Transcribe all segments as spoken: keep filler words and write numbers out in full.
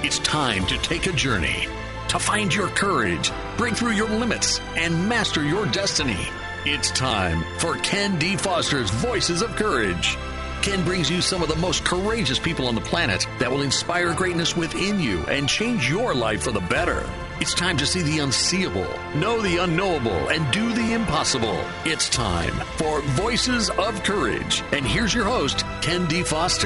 It's time to take a journey, to find your courage, break through your limits, and master your destiny. It's time for Ken D. Foster's Voices of Courage. Ken brings you some of the most courageous people on the planet that will inspire greatness within you and change your life for the better. It's time to see the unseeable, know the unknowable, and do the impossible. It's time for Voices of Courage. And here's your host, Ken D. Foster.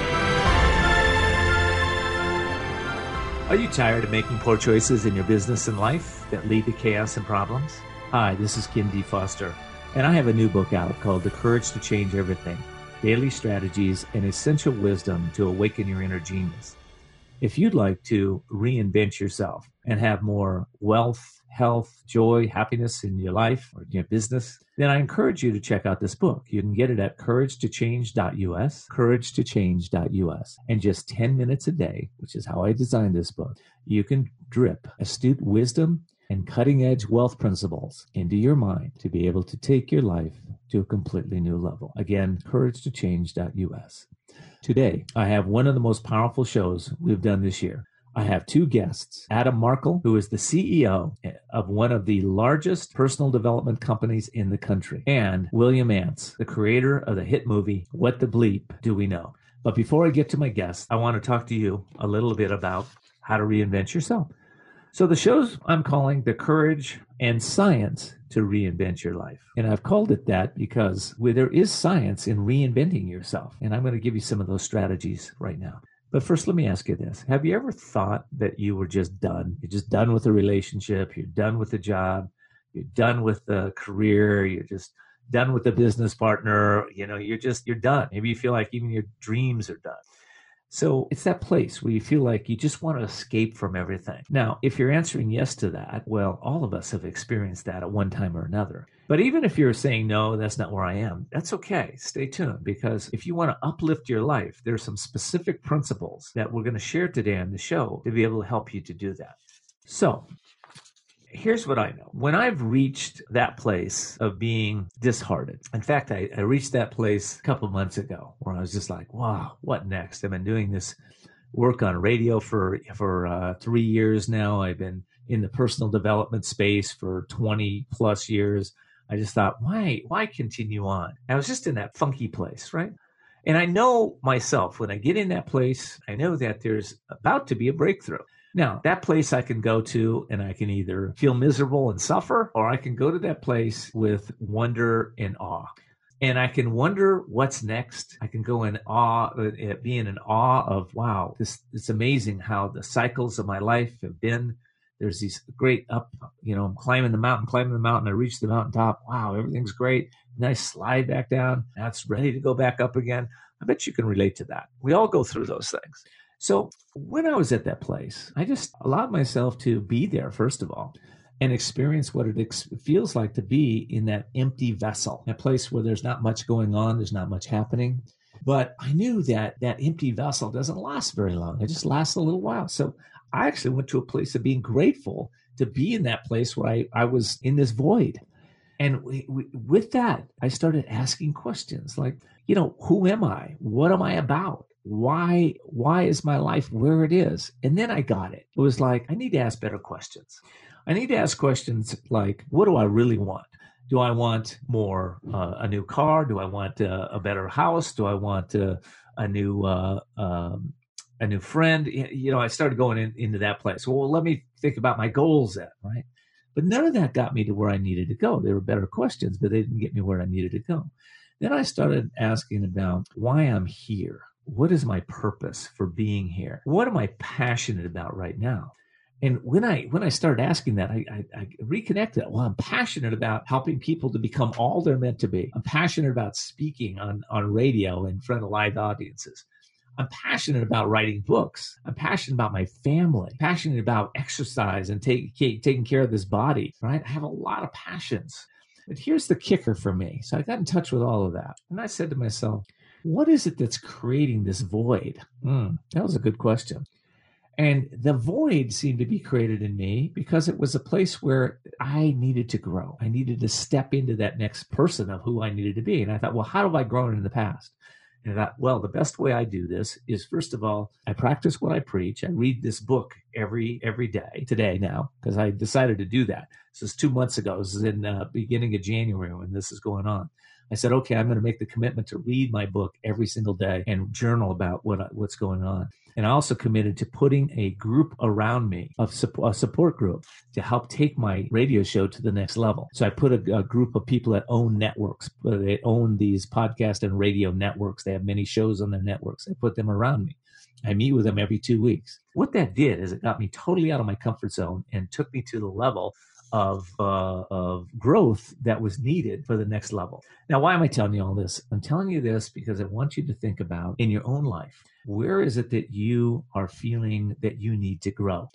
Are you tired of making poor choices in your business and life that lead to chaos and problems? Hi, this is Ken D. Foster, and I have a new book out called The Courage to Change Everything: Daily Strategies and Essential Wisdom to Awaken Your Inner Genius. If you'd like to reinvent yourself and have more wealth, health, joy, happiness in your life or in your business, then I encourage you to check out this book. You can get it at courage to change dot U S, courage to change dot U S. And just ten minutes a day, which is how I designed this book, you can drip astute wisdom and cutting-edge wealth principles into your mind to be able to take your life to a completely new level. Again, courage to change dot U S. Today, I have one of the most powerful shows we've done this year. I have two guests, Adam Markel, who is the C E O of one of the largest personal development companies in the country, and William Ants, the creator of the hit movie, What the Bleep Do We Know? But before I get to my guests, I want to talk to you a little bit about how to reinvent yourself. So the shows I'm calling The Courage and Science to Reinvent Your Life. And I've called it that because where there is science in reinventing yourself. And I'm going to give you some of those strategies right now. But first, let me ask you this. Have you ever thought that you were just done? You're just done with a relationship. You're done with the job. You're done with the career. You're just done with the business partner. You know, you're just, you're done. Maybe you feel like even your dreams are done. So it's that place where you feel like you just want to escape from everything. Now, if you're answering yes to that, well, all of us have experienced that at one time or another. But even if you're saying, no, that's not where I am, that's okay. Stay tuned, because if you want to uplift your life, there's some specific principles that we're going to share today on the show to be able to help you to do that. So here's what I know. When I've reached that place of being disheartened, in fact, I, I reached that place a couple of months ago where I was just like, wow, what next? I've been doing this work on radio for, for uh, three years now. I've been in the personal development space for twenty plus years. I just thought, why, why continue on? I was just in that funky place, right? And I know myself, when I get in that place, I know that there's about to be a breakthrough. Now, that place I can go to and I can either feel miserable and suffer, or I can go to that place with wonder and awe. And I can wonder what's next. I can go in awe, being in awe of, wow, this it's amazing how the cycles of my life have been. There's these great up, you know, I'm climbing the mountain, climbing the mountain. I reach the mountaintop. Wow, everything's great. And I slide back down. Now it's ready to go back up again. I bet you can relate to that. We all go through those things. So when I was at that place, I just allowed myself to be there, first of all, and experience what it ex- feels like to be in that empty vessel, a place where there's not much going on, there's not much happening. But I knew that that empty vessel doesn't last very long. It just lasts a little while. So I actually went to a place of being grateful to be in that place where I, I was in this void. And we, we, with that, I started asking questions like, you know, who am I? What am I about? Why, why is my life where it is? And then I got it. It was like, I need to ask better questions. I need to ask questions like, what do I really want? Do I want more, uh, a new car? Do I want uh, a better house? Do I want uh, a new, uh, um, a new friend? You know, I started going in, into that place. Well, let me think about my goals then, right? But none of that got me to where I needed to go. They were better questions, but they didn't get me where I needed to go. Then I started asking about why I'm here. What is my purpose for being here? What am I passionate about right now? And when I when I started asking that, I, I, I reconnected. Well, I'm passionate about helping people to become all they're meant to be. I'm passionate about speaking on, on radio in front of live audiences. I'm passionate about writing books. I'm passionate about my family. I'm passionate about exercise and take, taking care of this body, right? I have a lot of passions. But here's the kicker for me. So I got in touch with all of that. And I said to myself, what is it that's creating this void? Mm, that was a good question. And the void seemed to be created in me because it was a place where I needed to grow. I needed to step into that next person of who I needed to be. And I thought, well, how have I grown in the past? And I thought, well, the best way I do this is, first of all, I practice what I preach. I read this book every every day, today now, because I decided to do that. This is two months ago. This is in the uh, beginning of January when this is going on. I said, okay, I'm going to make the commitment to read my book every single day and journal about what what's going on. And I also committed to putting a group around me, of a support group, to help take my radio show to the next level. So I put a, a group of people that own networks. They own these podcast and radio networks. They have many shows on their networks. I put them around me. I meet with them every two weeks. What that did is it got me totally out of my comfort zone and took me to the level of uh, of growth that was needed for the next level. Now, why am I telling you all this? I'm telling you this because I want you to think about, in your own life, where is it that you are feeling that you need to grow?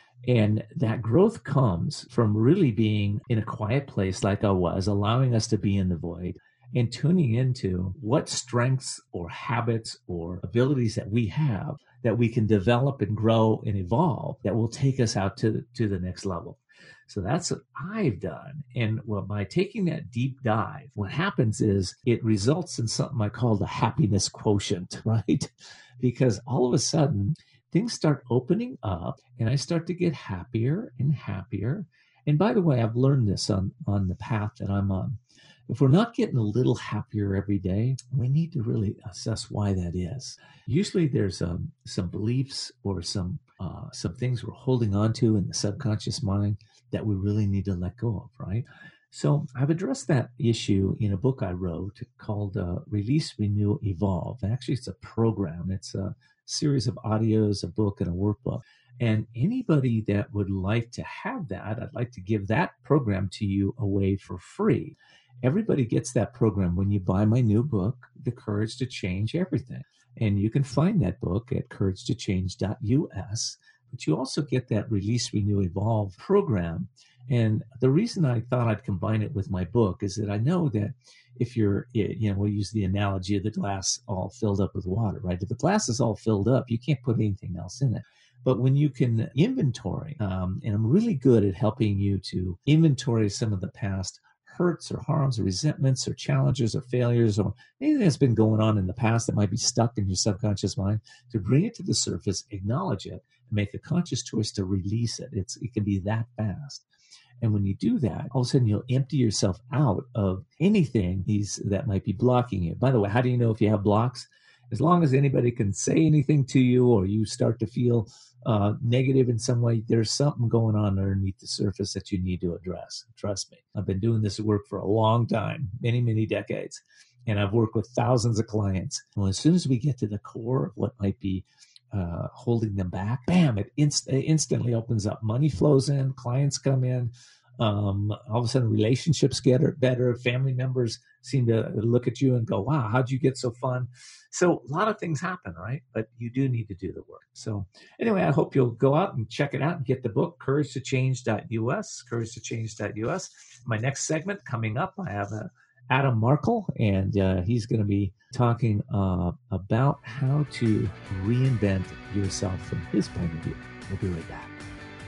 And that growth comes from really being in a quiet place like I was, allowing us to be in the void and tuning into what strengths or habits or abilities that we have that we can develop and grow and evolve that will take us out to the, to the next level. So that's what I've done. And well, by taking that deep dive, what happens is it results in something I call the happiness quotient, right? Because all of a sudden, things start opening up and I start to get happier and happier. And by the way, I've learned this on, on the path that I'm on. If we're not getting a little happier every day, we need to really assess why that is. Usually there's um, some beliefs or some uh, some things we're holding on to in the subconscious mind that we really need to let go of, right? So I've addressed that issue in a book I wrote called uh, Release, Renew, Evolve. And actually, it's a program. It's a series of audios, a book, and a workbook. And anybody that would like to have that, I'd like to give that program to you away for free. Everybody gets that program when you buy my new book, The Courage to Change Everything. And you can find that book at courage to change dot U S. But you also get that Release, Renew, Evolve program. And the reason I thought I'd combine it with my book is that I know that if you're, you know, we'll use the analogy of the glass all filled up with water, right? If the glass is all filled up, you can't put anything else in it. But when you can inventory, um, and I'm really good at helping you to inventory some of the past hurts or harms or resentments or challenges or failures or anything that's been going on in the past that might be stuck in your subconscious mind, to bring it to the surface, acknowledge it, and make a conscious choice to release it. It's, it can be that fast. And when you do that, all of a sudden you'll empty yourself out of anything these that might be blocking you. By the way, how do you know if you have blocks? As long as anybody can say anything to you or you start to feel uh, negative in some way, there's something going on underneath the surface that you need to address. Trust me. I've been doing this work for a long time, many, many decades. And I've worked with thousands of clients. Well, as soon as we get to the core of what might be uh, holding them back, bam, it, inst- it instantly opens up. Money flows in, clients come in. Um, all of a sudden relationships get better. Family members seem to look at you and go, wow, how'd you get so fun? So a lot of things happen, right? But you do need to do the work. So anyway, I hope you'll go out and check it out and get the book, courage to change dot U S, courage to change dot U S. My next segment coming up, I have uh, Adam Markle, and uh, he's going to be talking uh, about how to reinvent yourself from his point of view. We'll be right back.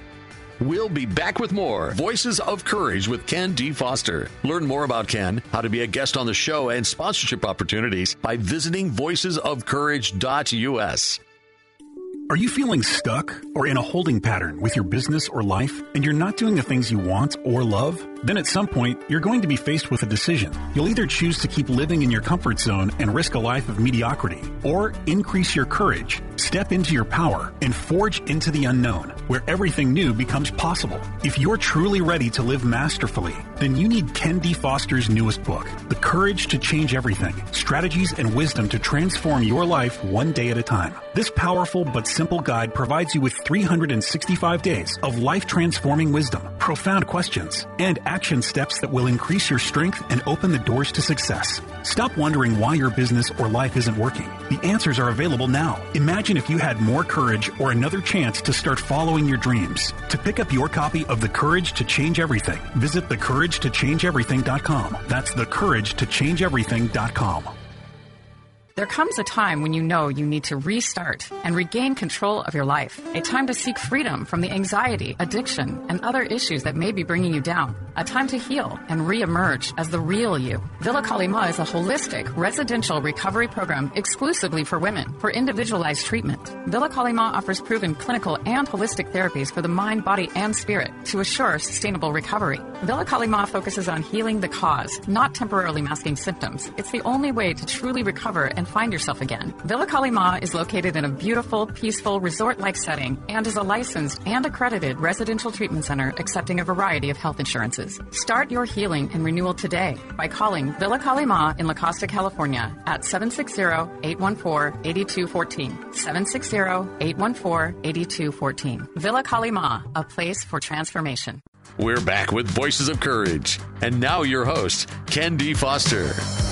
We'll be back with more Voices of Courage with Ken D. Foster. Learn more about Ken, how to be a guest on the show, and sponsorship opportunities by visiting voices of courage dot U S. Are you feeling stuck or in a holding pattern with your business or life, and you're not doing the things you want or love? Then at some point, you're going to be faced with a decision. You'll either choose to keep living in your comfort zone and risk a life of mediocrity, or increase your courage, step into your power, and forge into the unknown, where everything new becomes possible. If you're truly ready to live masterfully, then you need Ken D. Foster's newest book, The Courage to Change Everything, Strategies and Wisdom to Transform Your Life One Day at a Time. This powerful but simple guide provides you with three hundred sixty-five days of life-transforming wisdom, profound questions, and action steps that will increase your strength and open the doors to success. Stop wondering why your business or life isn't working. The answers are available now. Imagine if you had more courage or another chance to start following your dreams. To pick up your copy of The Courage to Change Everything, visit the courage to change everything dot com. That's the courage to change everything dot com. There comes a time when you know you need to restart and regain control of your life. A time to seek freedom from the anxiety, addiction, and other issues that may be bringing you down. A time to heal and re-emerge as the real you. Villa Kalima is a holistic residential recovery program exclusively for women for individualized treatment. Villa Kalima offers proven clinical and holistic therapies for the mind, body, and spirit to assure sustainable recovery. Villa Kalima focuses on healing the cause, not temporarily masking symptoms. It's the only way to truly recover and find yourself again. Villa Kalima is located in a beautiful, peaceful, resort-like setting and is a licensed and accredited residential treatment center accepting a variety of health insurances. Start your healing and renewal today by calling Villa Kalima in La Costa, California at seven six zero, eight one four, eight two one four, seven six zero, eight one four, eight two one four. Villa Kalima, a place for transformation. We're back with Voices of Courage. And now your host, Ken D. Foster.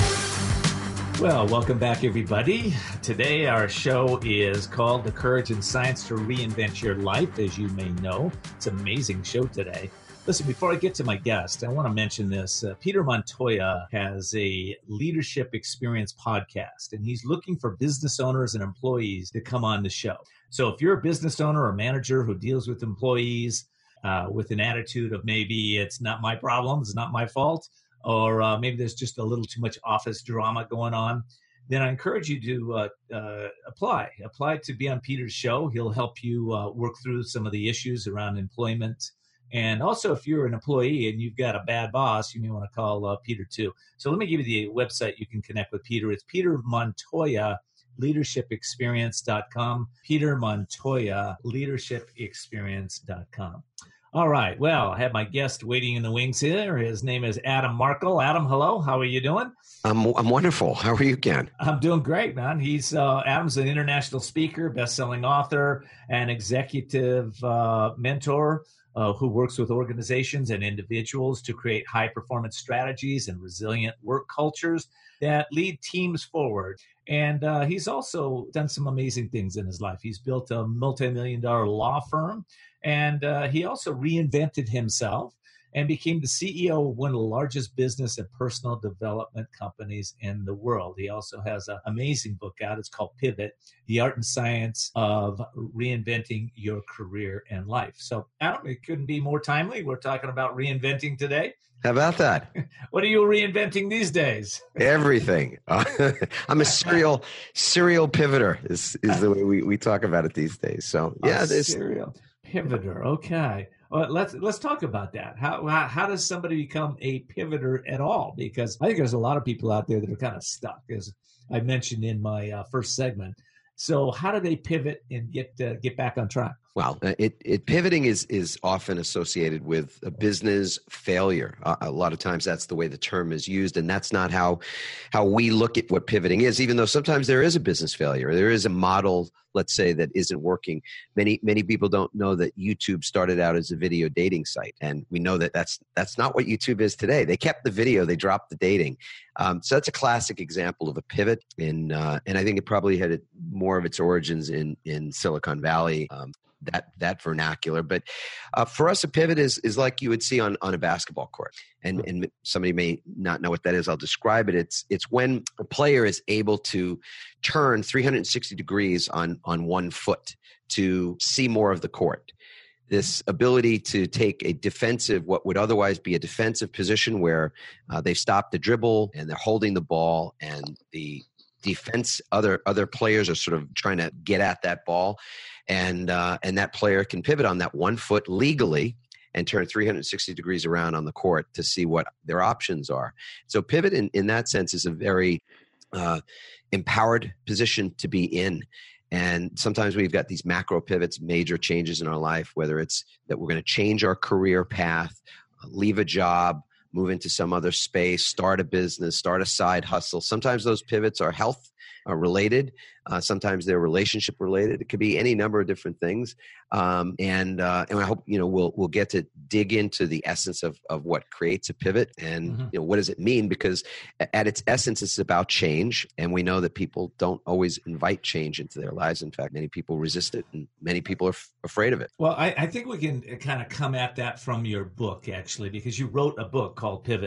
Well, welcome back, everybody. Today, our show is called The Courage and Science to Reinvent Your Life, as you may know. It's an amazing show today. Listen, before I get to my guest, I want to mention this. Uh, Peter Montoya has a leadership experience podcast, and he's looking for business owners and employees to come on the show. So if you're a business owner or manager who deals with employees uh, with an attitude of maybe it's not my problem, it's not my fault, or uh, maybe there's just a little too much office drama going on, then I encourage you to uh, uh, apply. Apply to be on Peter's show. He'll help you uh, work through some of the issues around employment. And also, if you're an employee and you've got a bad boss, you may want to call uh, Peter too. So let me give you the website you can connect with Peter. It's Peter Montoya, leadership experience dot com. Peter Montoya, leadership experience dot com. All right. Well, I have my guest waiting in the wings here. His name is Adam Markel. Adam, hello. How are you doing? I'm I'm wonderful. How are you, Ken? I'm doing great, man. He's uh, Adam's an international speaker, best-selling author, and executive uh, mentor uh, who works with organizations and individuals to create high-performance strategies and resilient work cultures that lead teams forward. And uh, he's also done some amazing things in his life. He's built a multi-million dollar law firm, and uh, he also reinvented himself and became the C E O of one of the largest business and personal development companies in the world. He also has an amazing book out. It's called Pivot, The Art and Science of Reinventing Your Career and Life. So, Adam, it couldn't be more timely. We're talking about reinventing today. How about that? What are you reinventing these days? Everything. Uh, I'm a serial serial pivoter is, is the way we, we talk about it these days. So, yeah. A this serial pivoter. Okay. Well, let's let's talk about that. How, how how does somebody become a pivoter at all? Because I think there's a lot of people out there that are kind of stuck, as I mentioned in my uh, first segment. So how do they pivot and get uh, get back on track? Well, it, it pivoting is is often associated with a business failure. Uh, a lot of times that's the way the term is used, and that's not how how we look at what pivoting is, even though sometimes there is a business failure. There is a model, let's say, that isn't working. Many many people don't know that YouTube started out as a video dating site, and we know that that's that's not what YouTube is today. They kept the video, they dropped the dating. Um, so that's a classic example of a pivot, in, uh, and I think it probably had more of its origins in in Silicon Valley. Um, that that vernacular. But uh, for us, a pivot is is like you would see on, on a basketball court. And, and somebody may not know what that is. I'll describe it. It's it's when a player is able to turn three hundred sixty degrees on, on one foot to see more of the court. This ability to take a defensive, what would otherwise be a defensive position where uh, they've stopped the dribble and they're holding the ball and the defense, other other players are sort of trying to get at that ball. And uh, and that player can pivot on that one foot legally and turn three hundred sixty degrees around on the court to see what their options are. So pivot in, in that sense is a very uh, empowered position to be in. And sometimes we've got these macro pivots, major changes in our life, whether it's that we're going to change our career path, leave a job, move into some other space, start a business, start a side hustle. Sometimes those pivots are health uh, related. Uh, sometimes they're relationship related. It could be any number of different things. Um, and uh, and I hope, you know, we'll we'll get to dig into the essence of, of what creates a pivot and, mm-hmm. you know, what does it mean? Because at its essence, it's about change. And we know that people don't always invite change into their lives. In fact, many people resist it and many people are f- afraid of it. Well, I, I think we can kind of come at that from your book, actually, because you wrote a book called Pivot.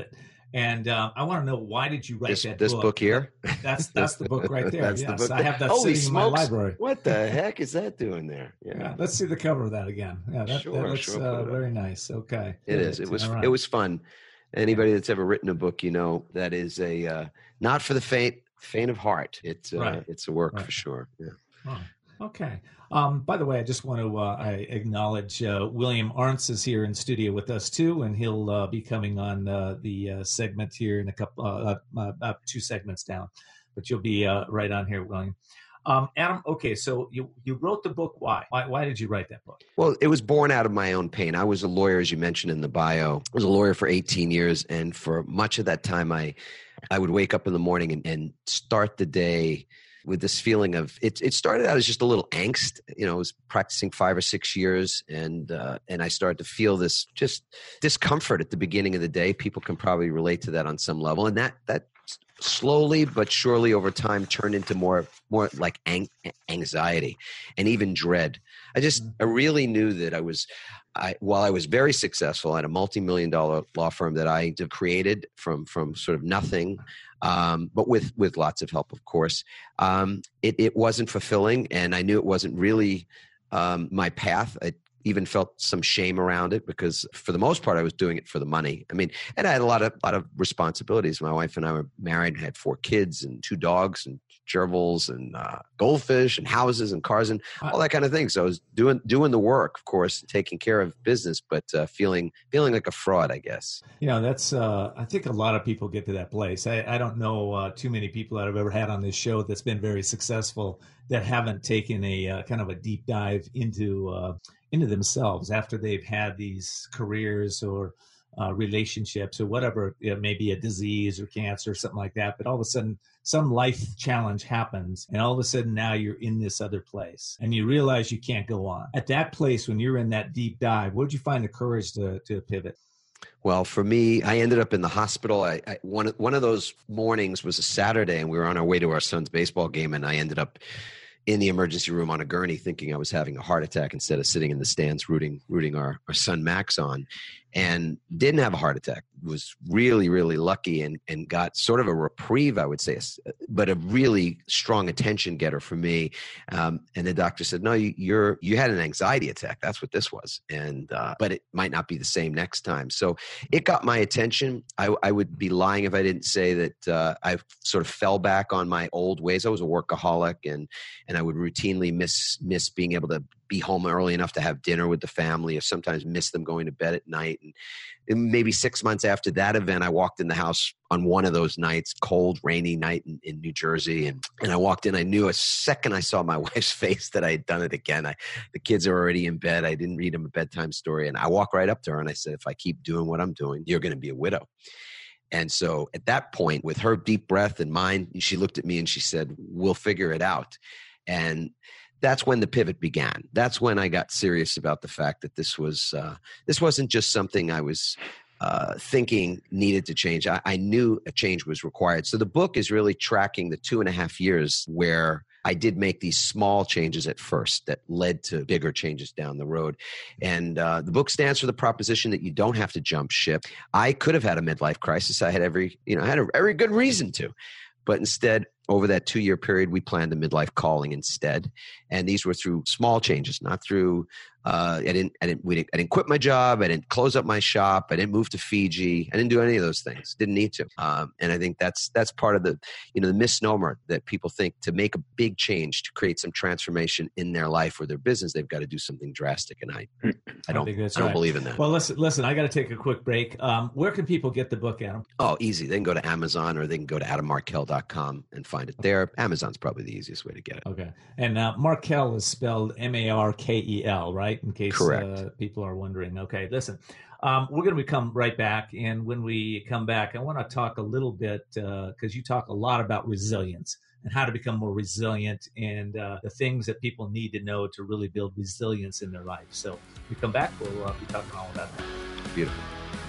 And uh, I want to know, why did you write this, that this book? book here? That's that's the book right there. That's yes, the book. I have that Holy sitting smokes. in my library. What the heck is that doing there? Yeah. yeah let's see the cover of that again. Yeah, that, sure, that looks sure, uh, very nice. Okay, it Good. is. It was. Right. It was fun. Anybody that's ever written a book, you know, that is a uh, not for the faint faint of heart. It's uh, right. it's a work right. for sure. Yeah. Oh, okay. Um, by the way, I just want to uh, I acknowledge uh, William Arntz is here in studio with us too, and he'll uh, be coming on uh, the uh, segment here in a couple, uh, uh, uh, two segments down. But you'll be uh, right on here, William. Um, Adam, okay, so you, you wrote the book. Why? why? Why did you write that book? Well, it was born out of my own pain. I was a lawyer, as you mentioned in the bio. I was a lawyer for eighteen years, and for much of that time, I I would wake up in the morning and, and start the day with this feeling of it. It started out as just a little angst. You know, I was practicing five or six years, and uh, and I started to feel this just discomfort at the beginning of the day. People can probably relate to that on some level, and that that slowly but surely over time turned into more more like ang- anxiety and even dread. I just I really knew that I was. I, while I was very successful at a multi-million dollar law firm that I created from from sort of nothing, um, but with with lots of help, of course, um, it, it wasn't fulfilling, and I knew it wasn't really um, my path. I even felt some shame around it because, for the most part, I was doing it for the money. I mean, and I had a lot of lot of responsibilities. My wife and I were married, and had four kids and two dogs and gerbils and uh, goldfish and houses and cars and all that kind of thing. So I was doing doing the work, of course, taking care of business, but uh, feeling feeling like a fraud, I guess. You know, that's uh, I think a lot of people get to that place. I, I don't know uh, too many people that I've ever had on this show that's been very successful that haven't taken a uh, kind of a deep dive into uh, into themselves after they've had these careers or uh, relationships or whatever. It may be a disease or cancer or something like that, but all of a sudden some life challenge happens, and all of a sudden now you're in this other place and you realize you can't go on. At that place, when you're in that deep dive, where'd you find the courage to to pivot? Well, for me, I ended up in the hospital. I, I one one of those mornings was a Saturday, and we were on our way to our son's baseball game, and I ended up in the emergency room on a gurney thinking I was having a heart attack instead of sitting in the stands rooting rooting our, our son Max on, and didn't have a heart attack. Was really, really lucky and, and got sort of a reprieve, I would say, but a really strong attention getter for me. Um, and the doctor said, no, you, you're, you had an anxiety attack. That's what this was. And, uh, but it might not be the same next time. So it got my attention. I, I would be lying if I didn't say that uh, I sort of fell back on my old ways. I was a workaholic, and, and I would routinely miss, miss being able to be home early enough to have dinner with the family, or sometimes miss them going to bed at night. And, and maybe six months after that event, I walked in the house on one of those nights, cold, rainy night in, in New Jersey. And, and I walked in, I knew a second I saw my wife's face that I had done it again. I, the kids are already in bed. I didn't read them a bedtime story. And I walked right up to her and I said, if I keep doing what I'm doing, you're going to be a widow. And so at that point, with her deep breath and mine, she looked at me and she said, we'll figure it out. And that's when the pivot began. That's when I got serious about the fact that this was uh, this wasn't just something I was uh, thinking needed to change. I, I knew a change was required. So the book is really tracking the two and a half years where I did make these small changes at first that led to bigger changes down the road. And uh, the book stands for the proposition that you don't have to jump ship. I could have had a midlife crisis. I had every, you know, I had a very good reason to. But instead, over that two-year period, we planned a midlife calling instead, and these were through small changes, not through. Uh, I didn't. I didn't. We didn't. I didn't quit my job. I didn't close up my shop. I didn't move to Fiji. I didn't do any of those things. Didn't need to. Um, and I think that's that's part of the, you know, the misnomer that people think to make a big change, to create some transformation in their life or their business, they've got to do something drastic. And I, I don't. I, think that's I don't right. believe in that. Well, listen. Listen. I got to take a quick break. Um, where can people get the book, Adam? Oh, easy. They can go to Amazon, or they can go to adam markel dot com and find it there. Amazon's probably the easiest way to get it. Okay. And uh, Markel is spelled M A R K E L, right? In case uh, people are wondering. Okay, listen, um, we're going to come right back. And when we come back, I want to talk a little bit, because uh, you talk a lot about resilience and how to become more resilient, and uh, the things that people need to know to really build resilience in their life. So when we come back, we'll uh, be talking all about that. Beautiful.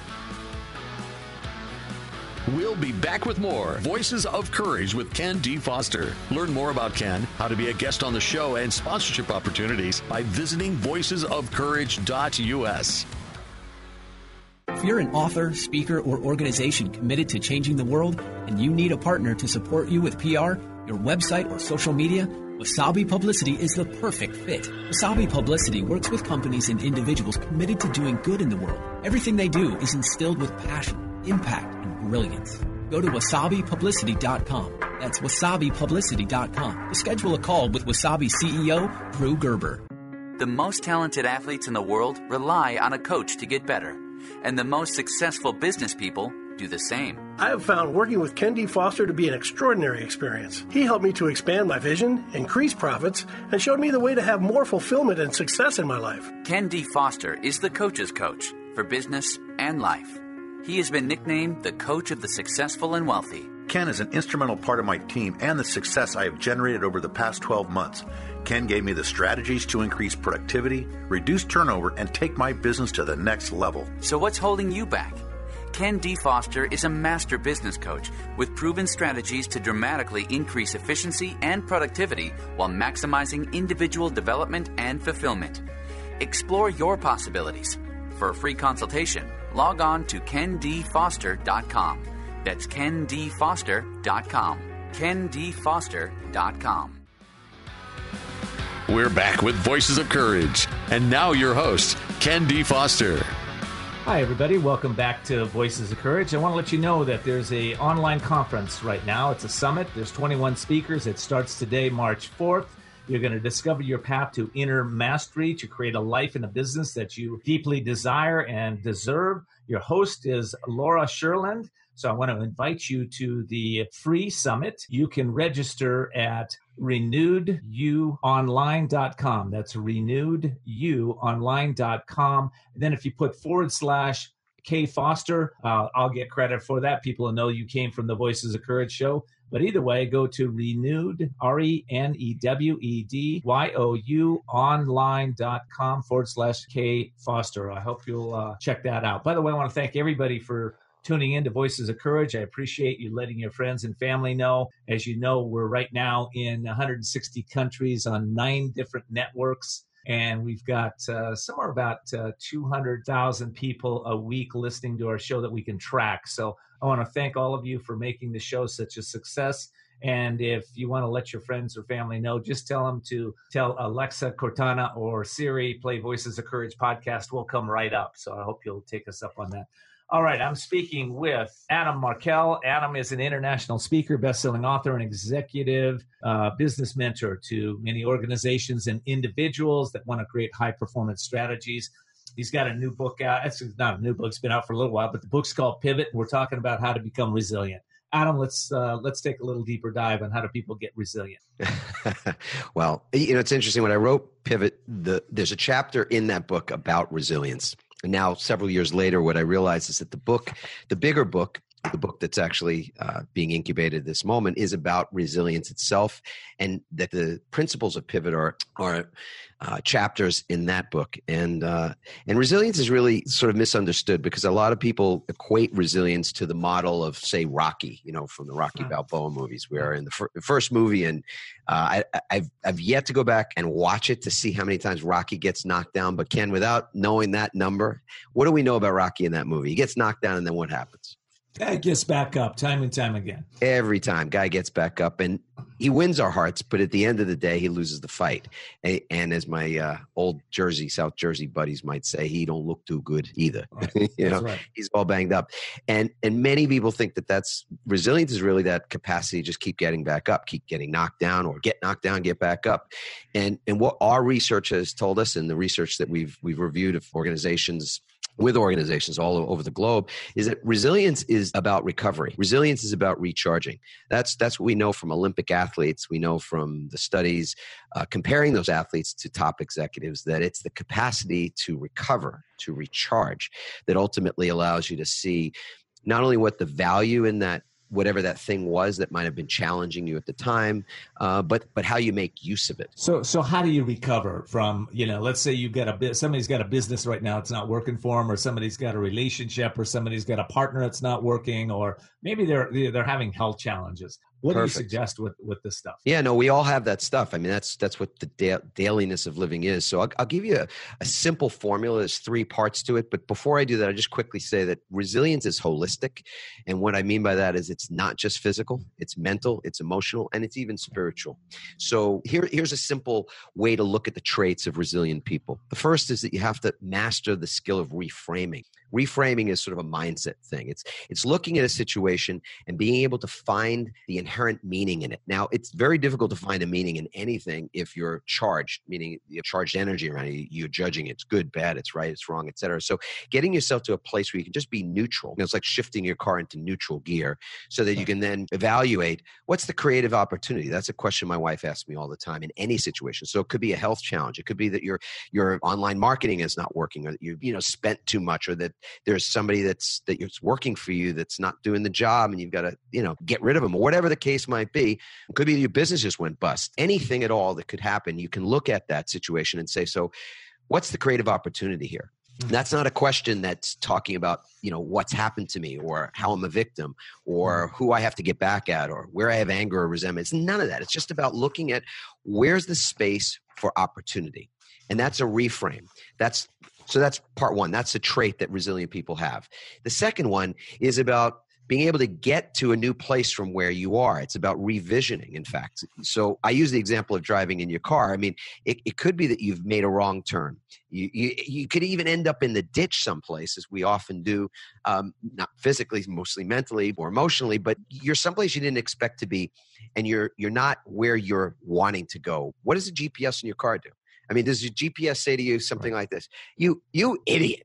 We'll be back with more Voices of Courage with Ken D. Foster. Learn more about Ken, how to be a guest on the show, and sponsorship opportunities by visiting voices of courage dot U S. If you're an author, speaker, or organization committed to changing the world and you need a partner to support you with P R, your website, or social media, Wasabi Publicity is the perfect fit. Wasabi Publicity works with companies and individuals committed to doing good in the world. Everything they do is instilled with passion, impact, and brilliance. Go to wasabi publicity dot com. That's wasabi publicity dot com to schedule a call with Wasabi C E O Drew Gerber. The most talented athletes in the world rely on a coach to get better, and the most successful business people do the same. I have found working with Ken D. Foster to be an extraordinary experience. He helped me to expand my vision, increase profits, and showed me the way to have more fulfillment and success in my life. Ken D. Foster is the coach's coach for business and life. He has been nicknamed the coach of the successful and wealthy. Ken is an instrumental part of my team and the success I have generated over the past twelve months. Ken gave me the strategies to increase productivity, reduce turnover, and take my business to the next level. So what's holding you back? Ken D. Foster is a master business coach with proven strategies to dramatically increase efficiency and productivity while maximizing individual development and fulfillment. Explore your possibilities. For a free consultation, log on to ken d foster dot com. That's ken d foster dot com. ken d foster dot com. We're back with Voices of Courage. And now your host, Ken D. Foster. Hi, everybody. Welcome back to Voices of Courage. I want to let you know that there's a online conference right now. It's a summit. There's twenty-one speakers. It starts today, March fourth. You're going to discover your path to inner mastery to create a life and a business that you deeply desire and deserve. Your host is Laura Sherland. So I want to invite you to the free summit. You can register at renewed you online dot com. That's renewed you online dot com. And then if you put forward slash K Foster, uh, I'll get credit for that. People will know you came from the Voices of Courage show. But either way, go to renewed, R E N E W E D Y O U online.com forward slash K Foster. I hope you'll uh, check that out. By the way, I want to thank everybody for tuning in to Voices of Courage. I appreciate you letting your friends and family know. As you know, we're right now in one hundred sixty countries on nine different networks. And we've got uh, somewhere about uh, two hundred thousand people a week listening to our show that we can track. So I want to thank all of you for making the show such a success. And if you want to let your friends or family know, just tell them to tell Alexa, Cortana, or Siri, play Voices of Courage podcast. We'll come right up. So I hope you'll take us up on that. All right, I'm speaking with Adam Markel. Adam is an international speaker, best-selling author, and executive uh, business mentor to many organizations and individuals that want to create high-performance strategies. He's got a new book out. It's not a new book. It's been out for a little while, but the book's called Pivot. We're talking about how to become resilient. Adam, let's uh, let's take a little deeper dive on how do people get resilient. Well, you know, it's interesting. When I wrote Pivot, the, there's a chapter in that book about resilience. And now, several years later, what I realized is that the book, the bigger book, the book that's actually uh, being incubated at this moment is about resilience itself, and that the principles of Pivot are are uh, chapters in that book. And uh, and resilience is really sort of misunderstood because a lot of people equate resilience to the model of, say, Rocky, you know, from the Rocky Balboa movies. We are in the fir- first movie, and uh, I, I've I've yet to go back and watch it to see how many times Rocky gets knocked down. But Ken, without knowing that number, what do we know about Rocky in that movie? He gets knocked down, and then what happens? Guy gets back up time and time again. Every time, guy gets back up, and he wins our hearts. But at the end of the day, he loses the fight. And, and as my uh, old Jersey, South Jersey buddies might say, he don't look too good either. Right. you know, right. He's all banged up. And and many people think that that's resilience is really that capacity to just keep getting back up, keep getting knocked down, or get knocked down, get back up. And and what our research has told us, and the research that we've we've reviewed of organizations. with organizations all over the globe, is that resilience is about recovery. Resilience is about recharging. That's that's what we know from Olympic athletes. We know from the studies uh, comparing those athletes to top executives that it's the capacity to recover, to recharge, that ultimately allows you to see not only what the value in that whatever that thing was that might have been challenging you at the time, uh, but but how you make use of it. So so how do you recover from, you know, let's say you've got a bit, somebody's got a business right now, it's not working for them, or somebody's got a relationship, or somebody's got a partner that's not working, or maybe they're they're having health challenges. What Perfect. do you suggest with, with this stuff? Yeah, no, we all have that stuff. I mean, that's that's what the da- dailiness of living is. So I'll, I'll give you a, a simple formula. There's three parts to it. But before I do that, I'll just quickly say that resilience is holistic. And what I mean by that is it's not just physical, it's mental, it's emotional, and it's even spiritual. So here, here's a simple way to look at the traits of resilient people. The first is that you have to master the skill of reframing. Reframing is sort of a mindset thing. It's it's looking at a situation and being able to find the inherent meaning in it. Now, it's very difficult to find a meaning in anything if you're charged, meaning you have charged energy around you. You're judging it's good, bad, it's right, it's wrong, et cetera. So getting yourself to a place where you can just be neutral. You know, it's like shifting your car into neutral gear so that you can then evaluate what's the creative opportunity. That's a question my wife asks me all the time in any situation. So it could be a health challenge. It could be that your your online marketing is not working, or that you you know spent too much, or that there's somebody that's that is working for you that's not doing the job and you've got to, you know, get rid of them, or whatever the case might be. It could be that your business just went bust. Anything at all that could happen, you can look at that situation and say, so what's the creative opportunity here? And that's not a question that's talking about, you know, what's happened to me or how I'm a victim or who I have to get back at or where I have anger or resentment. It's none of that. It's just about looking at where's the space for opportunity. And that's a reframe. That's So that's part one. That's a trait that resilient people have. The second one is about being able to get to a new place from where you are. It's about revisioning, in fact. So I use the example of driving in your car. I mean, it, it could be that you've made a wrong turn. You, you, you could even end up in the ditch someplace, as we often do, um, not physically, mostly mentally or emotionally, but you're someplace you didn't expect to be, and you're you're not where you're wanting to go. What does the G P S in your car do? I mean, does your G P S say to you something like this? You, you idiot.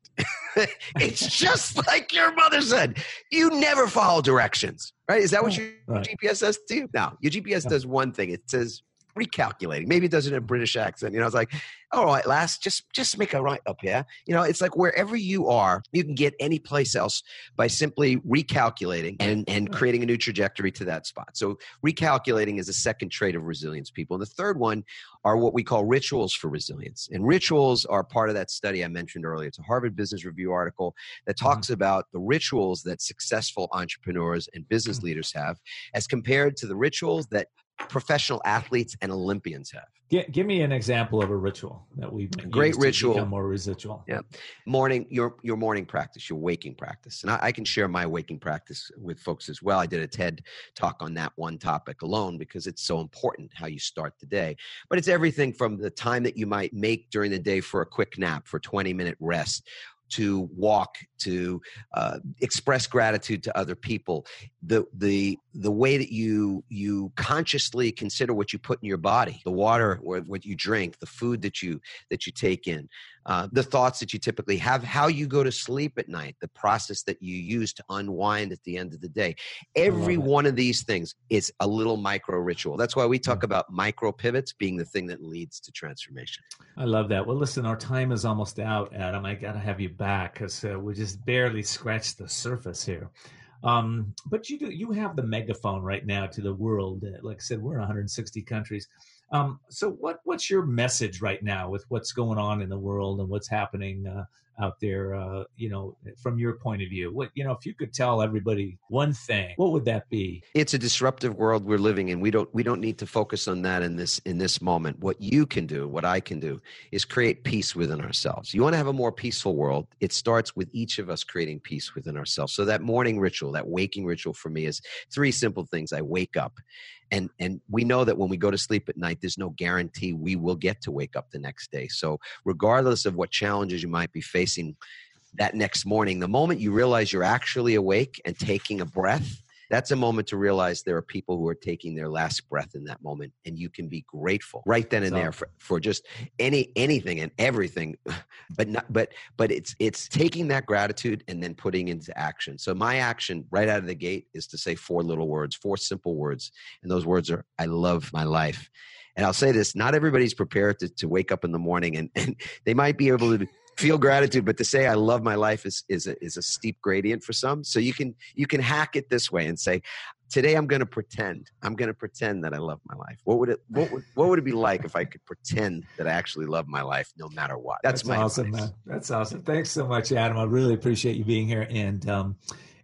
It's just like your mother said. You never follow directions, right? Is that what your right. G P S says to you? No, your G P S yeah. does one thing. It says recalculating. Maybe it does it in a British accent. You know, it's like, all right, lass, just, just make a right up here. You know, it's like wherever you are, you can get any place else by simply recalculating and, and creating a new trajectory to that spot. So recalculating is a second trait of resilience people. And the third one are what we call rituals for resilience. And rituals are part of that study I mentioned earlier. It's a Harvard Business Review article that talks mm-hmm. about the rituals that successful entrepreneurs and business mm-hmm. leaders have as compared to the rituals that professional athletes and Olympians have. Give, give me an example of a ritual that we've made. Great ritual. Become more residual. Yeah. Morning, your your morning practice, your waking practice. And I, I can share my waking practice with folks as well. I did a TED talk on that one topic alone because it's so important how you start the day. But it's everything from the time that you might make during the day for a quick nap, for twenty minute rest, to walk, to uh, express gratitude to other people, the the the way that you you consciously consider what you put in your body, the water or what you drink, the food that you that you take in, uh, the thoughts that you typically have, how you go to sleep at night, the process that you use to unwind at the end of the day. Every one of these things is a little micro ritual. That's why we talk about micro pivots being the thing that leads to transformation. I love that. Well, listen, our time is almost out, Adam. I got to have you back because uh, we just barely scratched the surface here. Um, but you do, you have the megaphone right now to the world. Like I said, we're in one hundred sixty countries. Um, so what what's your message right now with what's going on in the world and what's happening uh, out there, uh, you know, from your point of view? What, you know, if you could tell everybody one thing, what would that be? It's a disruptive world we're living in. We don't we don't need to focus on that in this in this moment. What you can do, what I can do, is create peace within ourselves. You want to have a more peaceful world, it starts with each of us creating peace within ourselves. So that morning ritual, that waking ritual for me is three simple things. I wake up. And and we know that when we go to sleep at night, there's no guarantee we will get to wake up the next day. So regardless of what challenges you might be facing that next morning, the moment you realize you're actually awake and taking a breath, that's a moment to realize there are people who are taking their last breath in that moment, and you can be grateful right then and so, there for, for just any anything and everything. But not, but but it's it's taking that gratitude and then putting into action. So my action right out of the gate is to say four little words, four simple words, and those words are, I love my life. And I'll say this: not everybody's prepared to, to wake up in the morning, and, and they might be able to feel gratitude, but to say I love my life is is a, is a steep gradient for some. So you can you can hack it this way and say, today I'm going to pretend. I'm going to pretend that I love my life. What would it what would what would it be like if I could pretend that I actually love my life no matter what? That's, That's my awesome, advice. Man. That's awesome. Thanks so much, Adam. I really appreciate you being here. And um,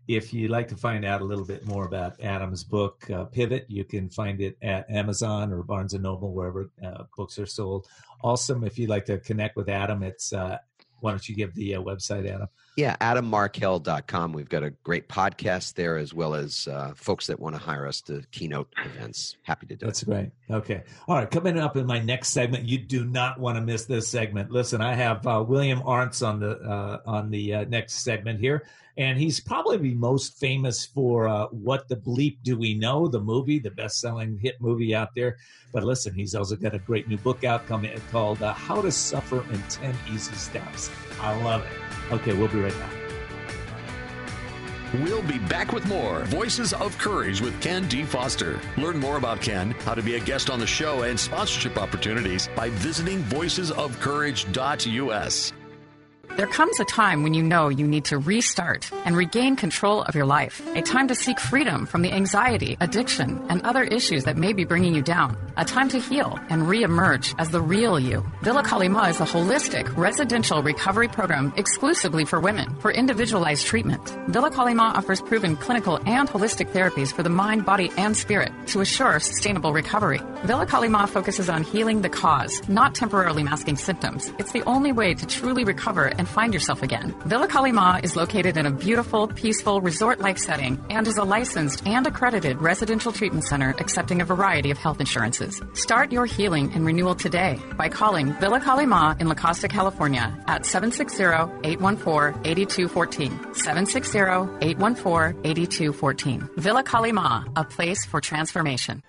If you'd like to find out a little bit more about Adam's book, uh, Pivot, you can find it at Amazon or Barnes and Noble, wherever uh, books are sold. Also, if you'd like to connect with Adam, it's uh, why don't you give the uh, website, Adam? Yeah, adam markel dot com. We've got a great podcast there, as well as uh, folks that want to hire us to keynote events. Happy to do That's it. That's great. Okay. All right. Coming up in my next segment, you do not want to miss this segment. Listen, I have uh, William Arntz on the uh, on the uh, next segment here, and he's probably most famous for uh, What the Bleep Do We Know, the movie, the best-selling hit movie out there. But listen, he's also got a great new book out coming called uh, How to Suffer in ten Easy Steps. I love it. Okay, we'll be right back. We'll be back with more Voices of Courage with Ken D. Foster. Learn more about Ken, how to be a guest on the show, and sponsorship opportunities by visiting voices of courage dot U S. There comes a time when you know you need to restart and regain control of your life. A time to seek freedom from the anxiety, addiction, and other issues that may be bringing you down. A time to heal and reemerge as the real you. Villa Kali Ma is a holistic residential recovery program exclusively for women for individualized treatment. Villa Kali Ma offers proven clinical and holistic therapies for the mind, body, and spirit to assure sustainable recovery. Villa Kali Ma focuses on healing the cause, not temporarily masking symptoms. It's the only way to truly recover and find yourself again. Villa Kali Ma is located in a beautiful, peaceful, resort-like setting and is a licensed and accredited residential treatment center accepting a variety of health insurances. Start your healing and renewal today by calling Villa Kali Ma in La Costa, California at seven six zero, eight one four, eight two one four, seven six zero, eight one four, eight two one four. Villa Kali Ma, a place for transformation.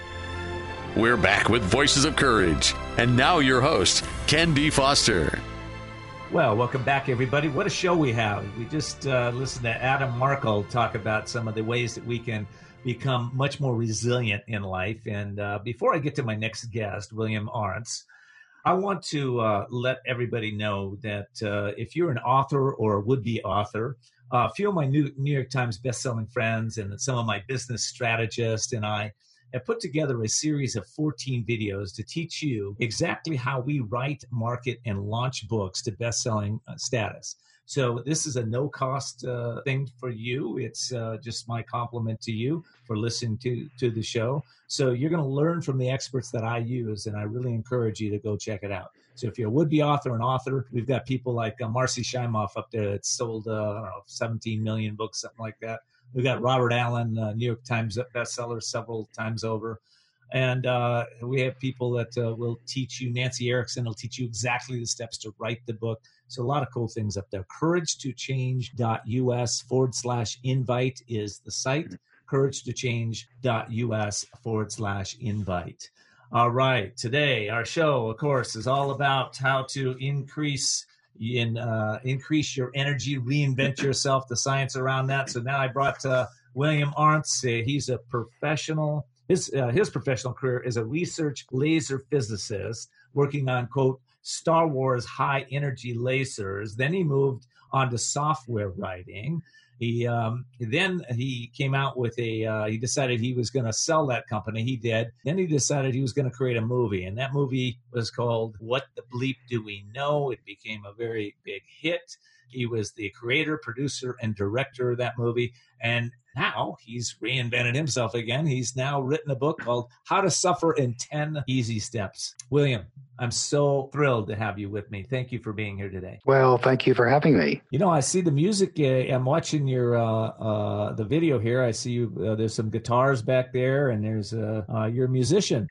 We're back with Voices of Courage. And now your host, Ken D. Foster. Well, welcome back, everybody. What a show we have. We just uh, listened to Adam Markel talk about some of the ways that we can become much more resilient in life. And uh, before I get to my next guest, William Arntz, I want to uh, let everybody know that uh, if you're an author or a would-be author, uh, a few of my New, New York Times bestselling friends and some of my business strategists and I have put together a series of fourteen videos to teach you exactly how we write, market, and launch books to best-selling uh, status. So this is a no-cost uh, thing for you. It's uh, just my compliment to you for listening to, to the show. So you're going to learn from the experts that I use, and I really encourage you to go check it out. So if you're a would-be author and author, we've got people like uh, Marcy Shimoff up there that sold, uh, I don't know, seventeen million books, something like that. We've got Robert Allen, uh, New York Times bestseller several times over. And uh, we have people that uh, will teach you. Nancy Erickson will teach you exactly the steps to write the book. So a lot of cool things up there. courage to change dot U S forward slash invite is the site. courage to change dot U S forward slash invite. All right. Today, our show, of course, is all about how to increase in uh, increase your energy, reinvent yourself, the science around that. So now I brought uh, William Arntz. Uh, he's a professional. His uh, his professional career is a research laser physicist working on, quote, Star Wars high energy lasers. Then he moved on to software writing. He um, then he came out with a, uh, he decided he was going to sell that company. He did. Then he decided he was going to create a movie. And that movie was called What the Bleep Do We Know? It became a very big hit. He was the creator, producer, and director of that movie. And now he's reinvented himself again. He's now written a book called How to Suffer in ten Easy Steps. William, I'm so thrilled to have you with me. Thank you for being here today. Well, thank you for having me. You know, I see the music. Uh, I'm watching your uh, uh, the video here. I see you. Uh, there's some guitars back there, and there's uh, uh, you're a musician.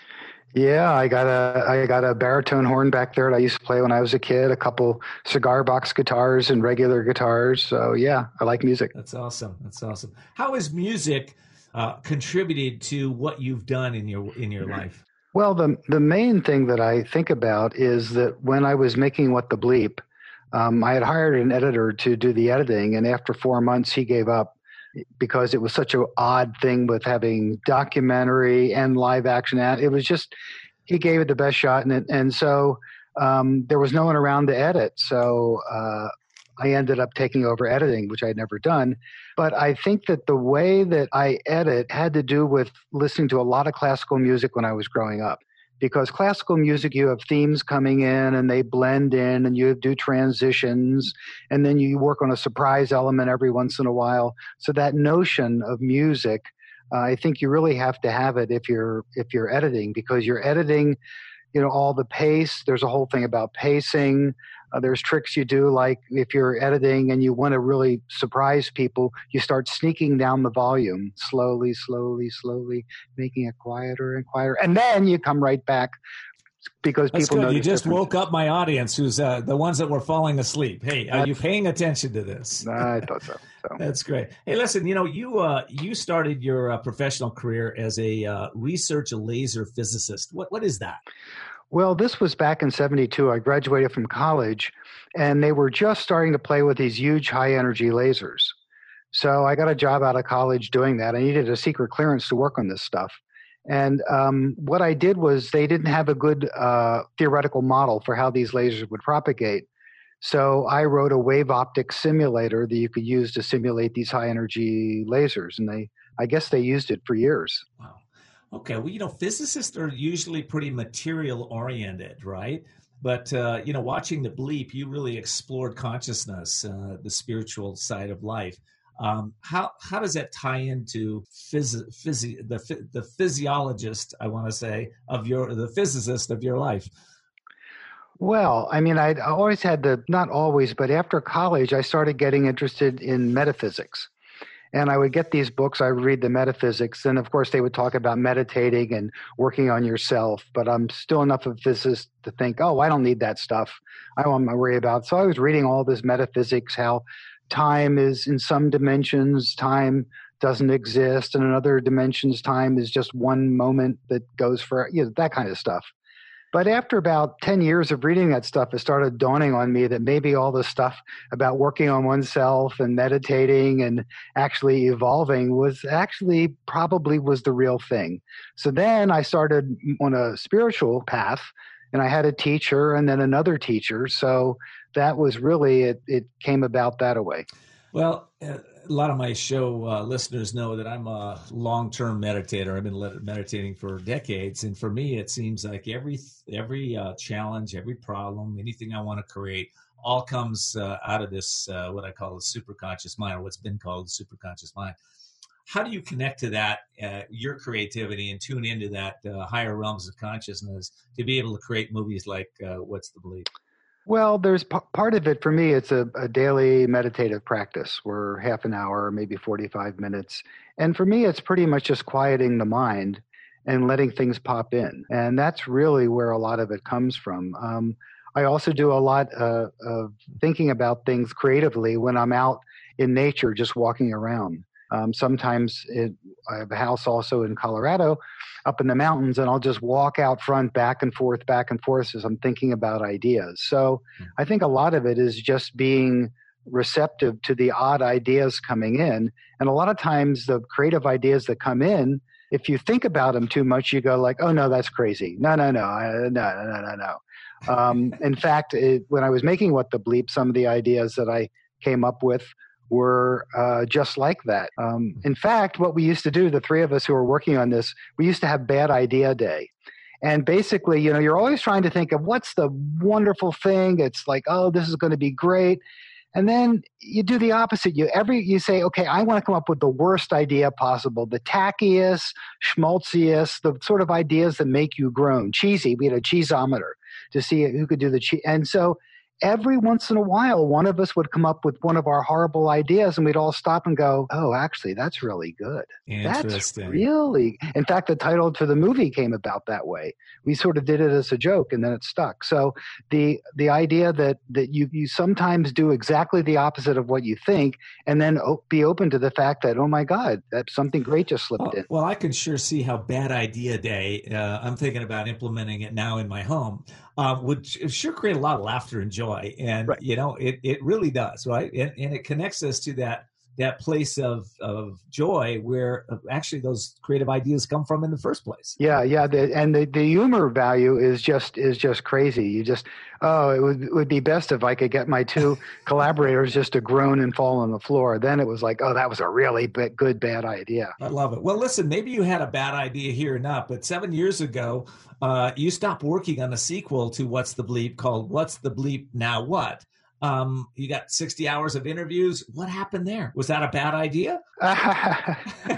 Yeah, I got a I got a baritone horn back there that I used to play when I was a kid. A couple cigar box guitars and regular guitars. So yeah, I like music. That's awesome. That's awesome. How has music uh, contributed to what you've done in your in your life? Well, the the main thing that I think about is that when I was making What the Bleep, um, I had hired an editor to do the editing, and after four months, he gave up because it was such an odd thing with having documentary and live action. It was just, he gave it the best shot, and it, and so um, there was no one around to edit. So uh, I ended up taking over editing, which I had never done. But I think that the way that I edit had to do with listening to a lot of classical music when I was growing up. Because classical music, you have themes coming in and they blend in and you do transitions and then you work on a surprise element every once in a while. So that notion of music, uh, I think you really have to have it if you're if you're editing, because you're editing, you know, all the pace. There's a whole thing about pacing. Uh, there's tricks you do, like if you're editing and you want to really surprise people, you start sneaking down the volume slowly, slowly, slowly, making it quieter and quieter. And then you come right back because That's people good. know. You just woke up my audience, who's uh, the ones that were falling asleep. Hey, are That's, you paying attention to this? I thought so. so. That's great. Hey, listen, you know, you uh, you started your uh, professional career as a uh, research laser physicist. What What is that? Well, this was back in seventy-two. I graduated from college, and they were just starting to play with these huge high-energy lasers. So I got a job out of college doing that. I needed a secret clearance to work on this stuff. And um, what I did was they didn't have a good uh, theoretical model for how these lasers would propagate. So I wrote a wave optics simulator that you could use to simulate these high-energy lasers, and they, I guess they used it for years. Wow. Okay, well, you know, physicists are usually pretty material-oriented, right? But, uh, you know, watching The Bleep, you really explored consciousness, uh, the spiritual side of life. Um, how how does that tie into phys- phys- the the physiologist, I want to say, of your the physicist of your life? Well, I mean, I'd always had the, not always, but after college, I started getting interested in metaphysics. And I would get these books, I would read the metaphysics, and of course they would talk about meditating and working on yourself, but I'm still enough of a physicist to think, oh, I don't need that stuff. I don't want to worry about. So I was reading all this metaphysics, how time is in some dimensions, time doesn't exist, and in other dimensions, time is just one moment that goes for, you know, that kind of stuff. But after about ten years of reading that stuff, it started dawning on me that maybe all the stuff about working on oneself and meditating and actually evolving was actually probably was the real thing. So then I started on a spiritual path, and I had a teacher and then another teacher. So that was really, it, it came about that way. Well, uh, a lot of my show uh, listeners know that I'm a long-term meditator. I've been meditating for decades. And for me, it seems like every every uh, challenge, every problem, anything I want to create, all comes uh, out of this, uh, what I call the superconscious mind, or what's been called the superconscious mind. How do you connect to that, uh, your creativity, and tune into that uh, higher realms of consciousness to be able to create movies like uh, What's the Bleep? Well, there's p- part of it for me, it's a, a daily meditative practice. We're half an hour, maybe forty-five minutes. And for me, it's pretty much just quieting the mind and letting things pop in. And that's really where a lot of it comes from. Um, I also do a lot uh, of thinking about things creatively when I'm out in nature, just walking around. Um, sometimes it, I have a house also in Colorado, up in the mountains, and I'll just walk out front, back and forth, back and forth as I'm thinking about ideas. So I think a lot of it is just being receptive to the odd ideas coming in. And a lot of times the creative ideas that come in, if you think about them too much, you go like, oh, no, that's crazy. No, no, no, no, no, no, no, no. Um, in fact, it, when I was making What the Bleep, some of the ideas that I came up with were uh, just like that. Um, in fact, what we used to do, the three of us who were working on this, we used to have bad idea day. And basically, you know, you're always trying to think of what's the wonderful thing. It's like, oh, this is going to be great. And then you do the opposite. You every you say, okay, I want to come up with the worst idea possible, the tackiest, schmaltziest, the sort of ideas that make you groan. Cheesy. We had a cheeseometer to see who could do the cheese. And so every once in a while, one of us would come up with one of our horrible ideas, and we'd all stop and go, oh, actually, that's really good. That's really, in fact, the title for the movie came about that way. We sort of did it as a joke, and then it stuck. So the the idea that that you, you sometimes do exactly the opposite of what you think, and then be open to the fact that, oh, my God, that something great just slipped well, in. Well, I can sure see how Bad Idea Day, uh, I'm thinking about implementing it now in my home, uh, would sure create a lot of laughter and joy. And, right. you know, it, it really does, right? And, and it connects us to that that place of, of joy where actually those creative ideas come from in the first place. Yeah, yeah, the, and the, the humor value is just is just crazy. You just, oh, it would, it would be best if I could get my two collaborators just to groan and fall on the floor. Then it was like, oh, that was a really big, good, bad idea. I love it. Well, listen, maybe you had a bad idea here or not, but seven years ago, uh, you stopped working on a sequel to What's the Bleep called What's the Bleep Now What? Um, you got sixty hours of interviews. What happened there? Was that a bad idea? uh,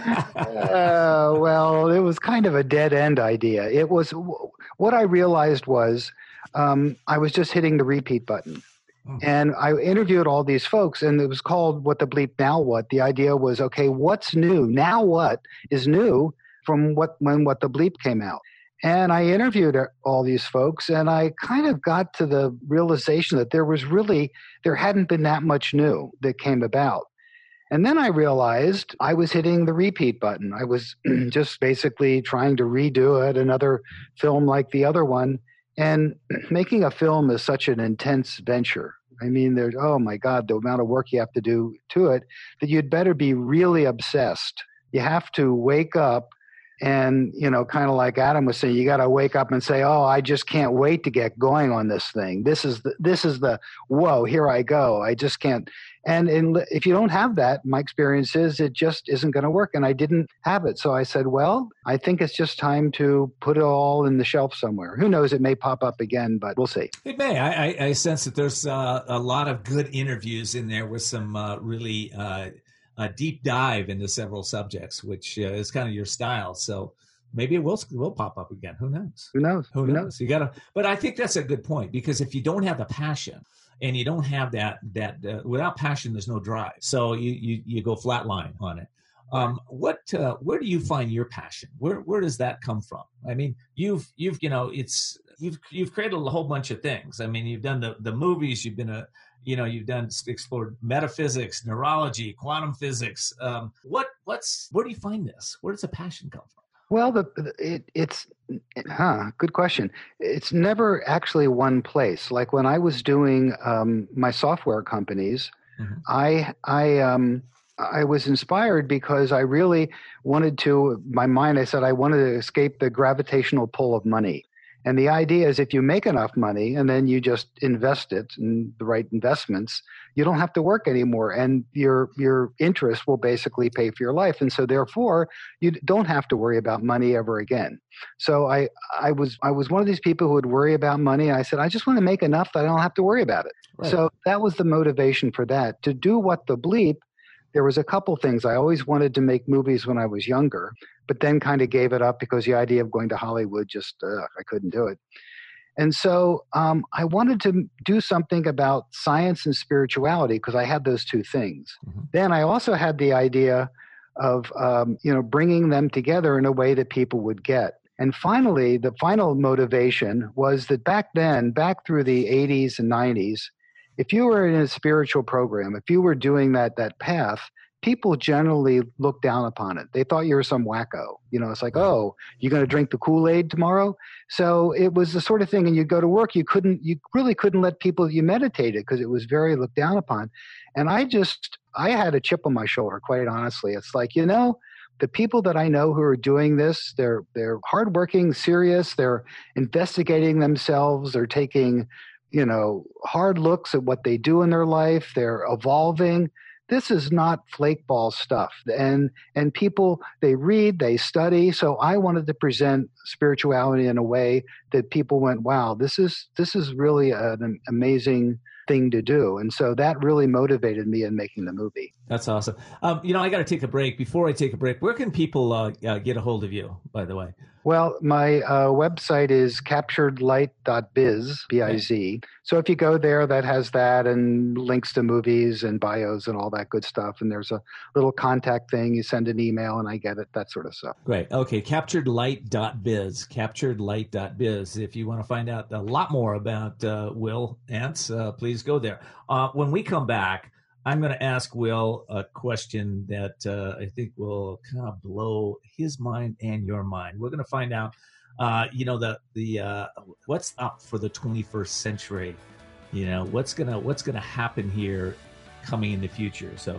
well, it was kind of a dead end idea. It was, what I realized was um, I was just hitting the repeat button. Oh. And I interviewed all these folks, and it was called What the Bleep Now What? The idea was, okay, what's new? Now what is new from what when What the Bleep came out? And I interviewed all these folks, and I kind of got to the realization that there was really, there hadn't been that much new that came about. And then I realized I was hitting the repeat button. I was just basically trying to redo it, another film like the other one. And making a film is such an intense venture. I mean, there's, oh my God, the amount of work you have to do to it, that you'd better be really obsessed. You have to wake up and, you know, kind of like Adam was saying, you got to wake up and say, oh, I just can't wait to get going on this thing. This is the, this is the, whoa, here I go. I just can't. And in, if you don't have that, my experience is it just isn't going to work. And I didn't have it. So I said, well, I think it's just time to put it all in the shelf somewhere. Who knows? It may pop up again, but we'll see. It may. I, I, I sense that there's uh, a lot of good interviews in there with some uh, really uh, a deep dive into several subjects, which uh, is kind of your style. So maybe it will will pop up again. Who knows? Who knows? Who, Who knows? knows? You gotta. But I think that's a good point, because if you don't have the passion and you don't have that that uh, without passion, there's no drive. So you you you go flatline on it. Um, what uh, where do you find your passion? Where where does that come from? I mean, you've you've you know it's you've you've created a whole bunch of things. I mean, you've done the the movies. You've been a You know, you've done explored metaphysics, neurology, quantum physics. Um, what, what's, where do you find this? Where does the passion come from? Well, the, it, it's, huh, good question. It's never actually one place. Like when I was doing um, my software companies, mm-hmm. I, I, um, I was inspired because I really wanted to, my mind, I said I wanted to escape the gravitational pull of money. And the idea is if you make enough money and then you just invest it in the right investments, you don't have to work anymore, and your your interest will basically pay for your life. And so therefore, you don't have to worry about money ever again. So I I was I was one of these people who would worry about money. And I said, I just want to make enough that I don't have to worry about it. Right. So that was the motivation for that. To do What the Bleep, there was a couple things. I always wanted to make movies when I was younger, but then kind of gave it up because the idea of going to Hollywood just, uh, I couldn't do it. And so um, I wanted to do something about science and spirituality because I had those two things. Mm-hmm. Then I also had the idea of, um, you know, bringing them together in a way that people would get. And finally, the final motivation was that back then, back through the eighties and nineties, if you were in a spiritual program, if you were doing that that path, people generally looked down upon it. They thought you were some wacko. You know, it's like, oh, you're going to drink the Kool-Aid tomorrow? So it was the sort of thing, and you'd go to work, you couldn't, you really couldn't let people, you meditated because it was very looked down upon. And I just, I had a chip on my shoulder, quite honestly. It's like, you know, the people that I know who are doing this, they're they're hardworking, serious, they're investigating themselves, they're taking, you know, hard looks at what they do in their life. They're evolving. This is not flakeball stuff. And and people, they read, they study. So I wanted to present spirituality in a way that people went, wow, this is this is really an amazing thing to do. And so that really motivated me in making the movie. That's awesome. Um, you know, I got to take a break. Before I take a break, where can people uh, uh, get a hold of you, by the way? Well, my uh, website is captured light dot biz, B I Z. So if you go there, that has that and links to movies and bios and all that good stuff. And there's a little contact thing. You send an email and I get it, that sort of stuff. Great. Okay, captured light dot biz, captured light dot biz. If you want to find out a lot more about uh, Will Antz, uh, please go there. Uh, when we come back, I'm going to ask Will a question that uh, I think will kind of blow his mind and your mind. We're going to find out, uh, you know, the the uh, what's up for the twenty-first century. You know, what's gonna what's gonna happen here, coming in the future. So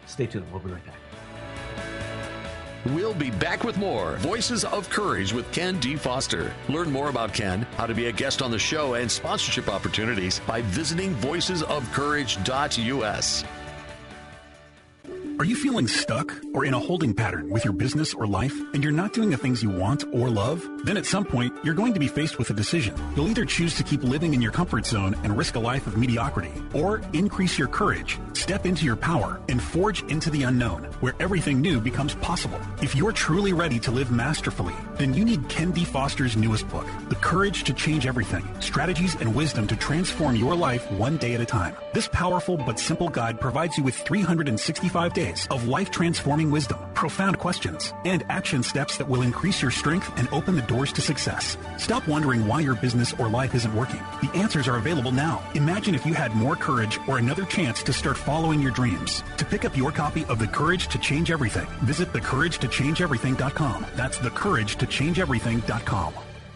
Stay tuned. We'll be right back. We'll be back with more Voices of Courage with Ken D. Foster. Learn more about Ken, how to be a guest on the show, and sponsorship opportunities by visiting voices of courage dot U S. Are you feeling stuck or in a holding pattern with your business or life and you're not doing the things you want or love? Then at some point, you're going to be faced with a decision. You'll either choose to keep living in your comfort zone and risk a life of mediocrity, or increase your courage, step into your power, and forge into the unknown, where everything new becomes possible. If you're truly ready to live masterfully, then you need Ken D. Foster's newest book, The Courage to Change Everything, Strategies and Wisdom to Transform Your Life One Day at a Time. This powerful but simple guide provides you with three hundred sixty-five days of life-transforming wisdom, profound questions, and action steps that will increase your strength and open the doors to success. Stop wondering why your business or life isn't working. The answers are available now. Imagine if you had more courage or another chance to start following your dreams. To pick up your copy of The Courage to Change Everything, visit the courage to change everything dot com. That's the courage to change everything dot com.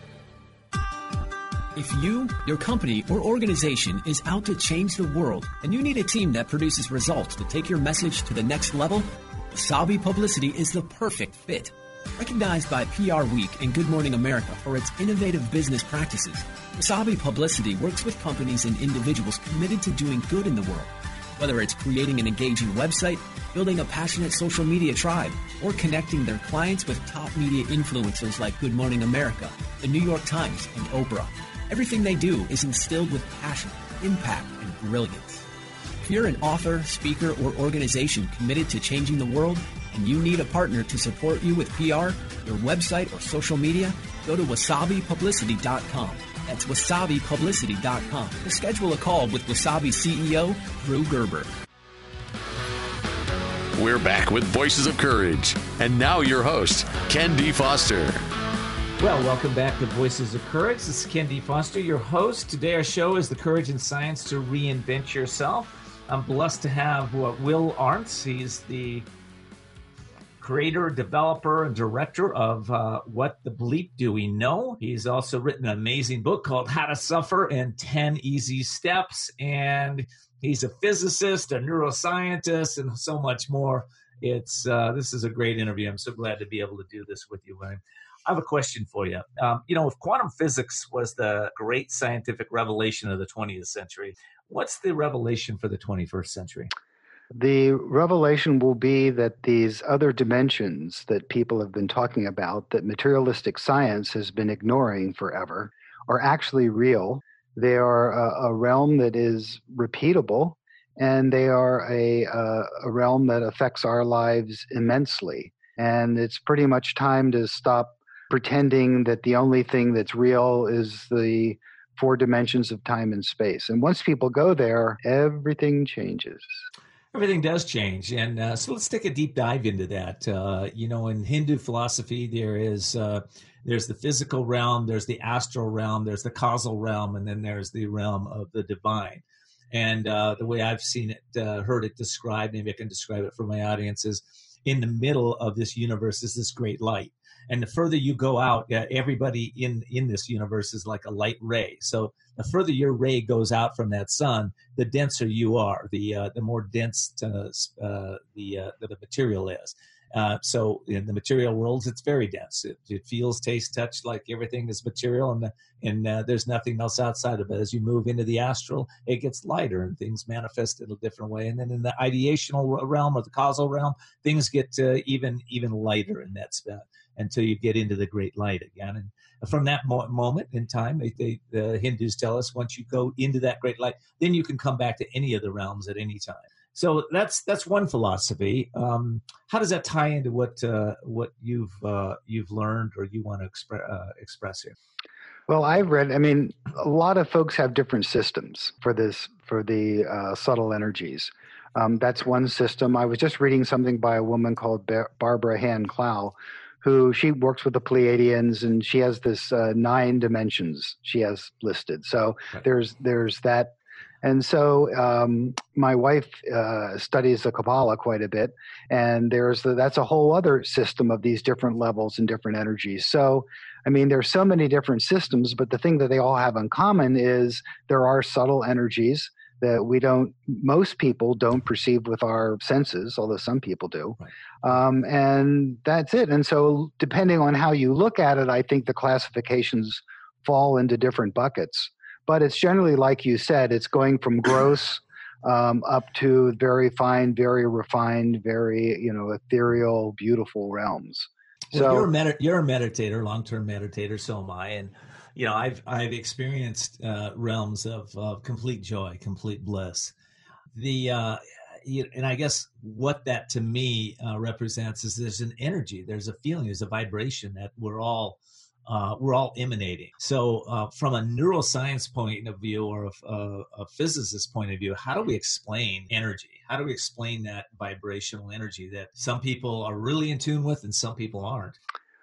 If you, your company, or organization is out to change the world and you need a team that produces results to take your message to the next level, Wasabi Publicity is the perfect fit. Recognized by P R Week and Good Morning America for its innovative business practices, Wasabi Publicity works with companies and individuals committed to doing good in the world. Whether it's creating an engaging website, building a passionate social media tribe, or connecting their clients with top media influencers like Good Morning America, the New York Times, and Oprah. Everything they do is instilled with passion, impact, and brilliance. If you're an author, speaker, or organization committed to changing the world and you need a partner to support you with P R, your website, or social media, go to wasabi publicity dot com. That's wasabi publicity dot com to schedule a call with Wasabi C E O Drew Gerber. We're back with Voices of Courage. And now your host, Ken D. Foster. Well, welcome back to Voices of Courage. This is Ken D. Foster, your host. Today our show is The Courage and Science to Reinvent Yourself. I'm blessed to have Will Arntz. He's the creator, developer, and director of uh, What the Bleep Do We Know? He's also written an amazing book called How to Suffer in ten Easy Steps. And he's a physicist, a neuroscientist, and so much more. It's uh, this is a great interview. I'm so glad to be able to do this with you, William. I have a question for you. Um, you know, if quantum physics was the great scientific revelation of the twentieth century, what's the revelation for the twenty-first century? The revelation will be that these other dimensions that people have been talking about, that materialistic science has been ignoring forever, are actually real. They are a, a realm that is repeatable, and they are a, a, a realm that affects our lives immensely. And it's pretty much time to stop pretending that the only thing that's real is the four dimensions of time and space. And once people go there, everything changes. Everything does change. And uh, so let's take a deep dive into that. Uh, you know, in Hindu philosophy, there is uh, there's the physical realm, there's the astral realm, there's the causal realm, and then there's the realm of the divine. And uh, the way I've seen it, uh, heard it described, maybe I can describe it for my audience, is in the middle of this universe is this great light. And the further you go out, uh, everybody in, in this universe is like a light ray. So the further your ray goes out from that sun, the denser you are, the uh, the more dense uh, uh, the, uh, the material is. Uh, so in the material worlds, it's very dense. It, it feels, tastes, touch like everything is material, and and uh, there's nothing else outside of it. As you move into the astral, it gets lighter and things manifest in a different way. And then in the ideational realm or the causal realm, things get uh, even even lighter in that spot until you get into the great light again. And from that mo- moment in time, they, they, the Hindus tell us once you go into that great light, then you can come back to any of the realms at any time. So that's that's one philosophy. Um, how does that tie into what uh, what you've uh, you've learned or you want to expre- uh, express here? Well, I've read. I mean, a lot of folks have different systems for this for the uh, subtle energies. Um, that's one system. I was just reading something by a woman called Bar- Barbara Han Clow, who she works with the Pleiadians, and she has this uh, nine dimensions she has listed. So right. there's there's that. And so um, my wife uh, studies the Kabbalah quite a bit, and there's the, that's a whole other system of these different levels and different energies. So, I mean, there's so many different systems, but the thing that they all have in common is there are subtle energies that we don't, most people don't perceive with our senses, although some people do. Right. Um, and that's it. And so depending on how you look at it, I think the classifications fall into different buckets. But it's generally, like you said, it's going from gross um, up to very fine, very refined, very, you know, ethereal, beautiful realms. Well, so you're a, med- you're a meditator, long-term meditator, so am I. And you know, I've I've experienced uh, realms of, of complete joy, complete bliss. The uh, you, and I guess what that to me uh, represents is there's an energy, there's a feeling, there's a vibration that we're all uh, we're all emanating. So, uh, from a neuroscience point of view or a, a, a physicist point of view, how do we explain energy? How do we explain that vibrational energy that some people are really in tune with and some people aren't?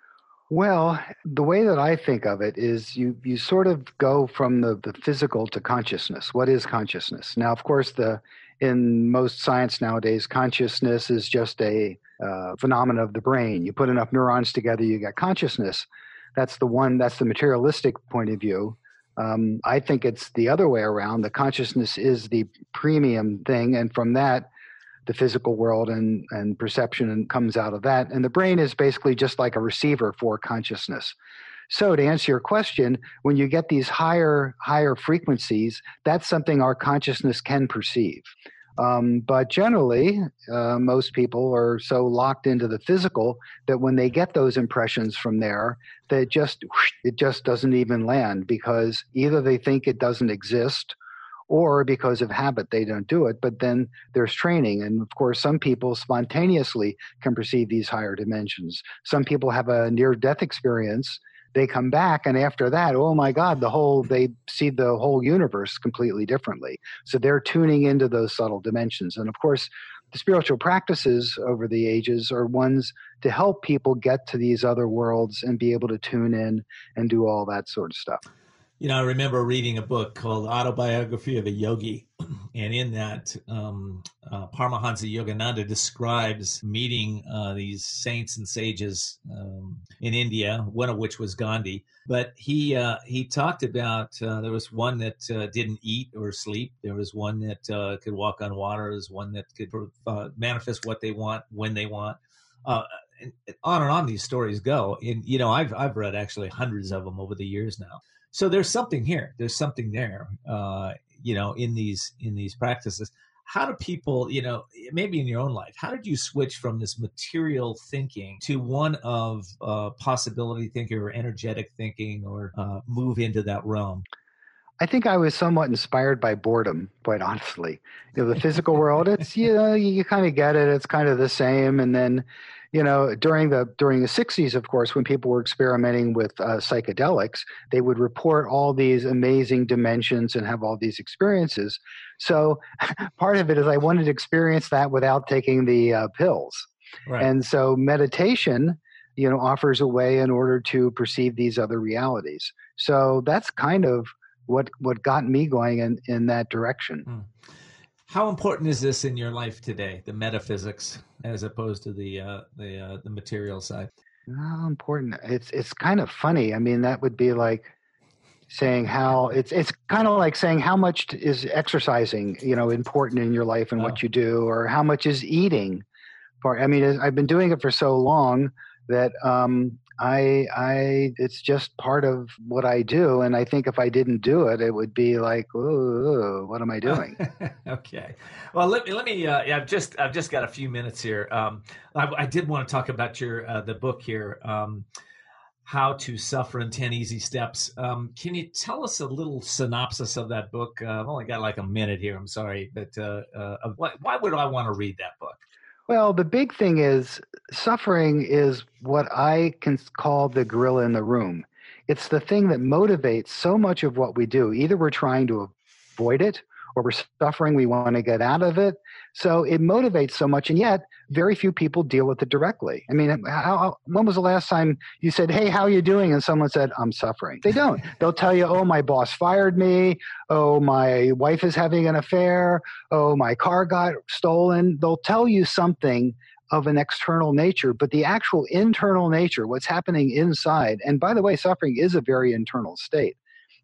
Well, the way that I think of it is you, you sort of go from the, the physical to consciousness. What is consciousness? Now, of course, the in most science nowadays, consciousness is just a uh, phenomenon of the brain. You put enough neurons together, you get consciousness. That's the one, that's the materialistic point of view. Um, I think it's the other way around. The consciousness is the premium thing, and from that, the physical world and, and perception comes out of that. And the brain is basically just like a receiver for consciousness. So to answer your question, when you get these higher, higher frequencies, that's something our consciousness can perceive. Um, but generally, uh, most people are so locked into the physical that when they get those impressions from there, that just, it just doesn't even land, because either they think it doesn't exist, or because of habit, they don't do it. But then there's training. And of course, some people spontaneously can perceive these higher dimensions. Some people have a near-death experience. They come back, and after that, oh my God, the whole, they see the whole universe completely differently. So they're tuning into those subtle dimensions. And of course, the spiritual practices over the ages are ones to help people get to these other worlds and be able to tune in and do all that sort of stuff. You know, I remember reading a book called Autobiography of a Yogi, and in that, um, uh, Paramahansa Yogananda describes meeting uh, these saints and sages um, in India, one of which was Gandhi. But he uh, he talked about uh, there was one that uh, didn't eat or sleep. There was one that uh, could walk on water. There was one that could uh, manifest what they want when they want. Uh, and on and on these stories go. And you know, I've I've read actually hundreds of them over the years now. So there's something here. There's something there, uh, you know, in these in these practices. How do people, you know, maybe in your own life, how did you switch from this material thinking to one of uh, possibility thinking or energetic thinking, or uh, move into that realm? I think I was somewhat inspired by boredom, quite honestly. You know, the physical world, it's, you know, you, you kind of get it. It's kind of the same. And then, you know, during the during the sixties, of course, when people were experimenting with uh, psychedelics, they would report all these amazing dimensions and have all these experiences. So part of it is I wanted to experience that without taking the uh, pills. Right. And so meditation, you know, offers a way in order to perceive these other realities. So that's kind of what what got me going in, in that direction. Hmm. How important is this in your life today, the metaphysics, as opposed to the uh, the uh, the material side? How important? It's it's kind of funny. I mean, that would be like saying how it's it's kind of like saying how much is exercising, you know, important in your life and oh. what you do, or how much is eating. For I mean, I've been doing it for so long that um, I I it's just part of what I do, and I think if I didn't do it, it would be like, oh, what am I doing? Okay, well, let me let me. Uh, yeah, I've just I've just got a few minutes here. Um, I, I did want to talk about your uh, the book here, um, How to Suffer in ten Easy Steps. Um, can you tell us a little synopsis of that book? Uh, I've only got like a minute here. I'm sorry, but uh, uh, why, why would I want to read that book? Well, the big thing is suffering is what I can call the gorilla in the room. It's the thing that motivates so much of what we do. Either we're trying to avoid it, or we're suffering, we want to get out of it. So it motivates so much, and yet very few people deal with it directly. I mean, how, when was the last time you said, hey, how are you doing? And someone said, I'm suffering. They don't. They'll tell you, oh, my boss fired me. Oh, my wife is having an affair. Oh, my car got stolen. They'll tell you something of an external nature, but the actual internal nature, what's happening inside, and by the way, suffering is a very internal state.